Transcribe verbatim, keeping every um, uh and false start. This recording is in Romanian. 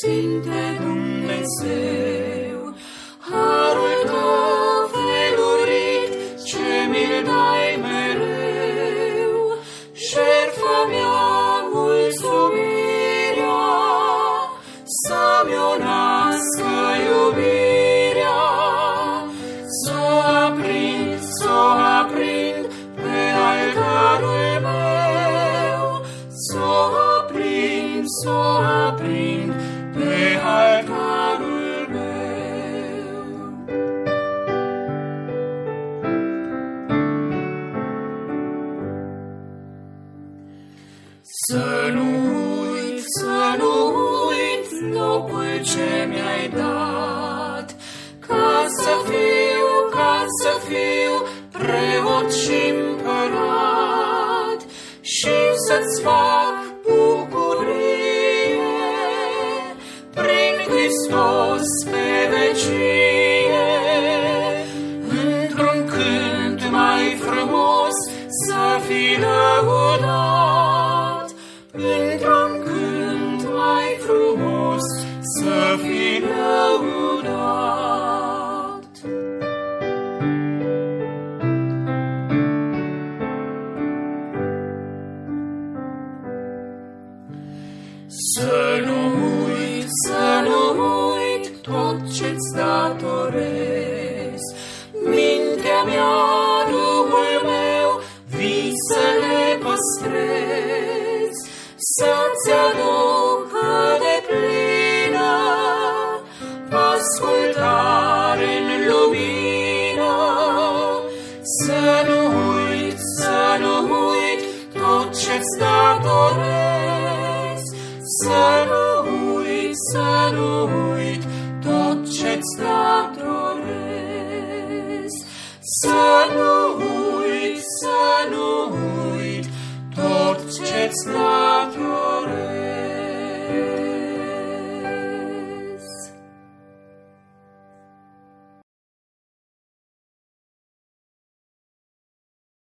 Sfinte Dumnezeu, harul Tău felurit, ce mi-l dai mereu, jertfa mea mulțumirea, să-mi o nască iubirea, s-o aprind, s-o aprind pe altarul meu, s-o aprind, s-o aprind pe altarul meu. Să nu uit, să nu uit locul ce mi-ai dat, ca să fiu, ca să fiu preot și împărat, și să-ți fac bucurie prin Hristos pe vecie. Într-un cânt mai frumos să fii lăudat, într-un cânt mai frumos să fii lăudat. Să nu uit, să nu uit tot ce-ți datorez, mintea mea, Duhul meu, visele păstrez, să-ți aducă de plină ascultare în lumină. Să nu uit, să nu uit tot ce-ți datorez, să nu uit, să nu uit tot ce-ți datorez, să nu uit, să nu uit tot ce-ți datorez.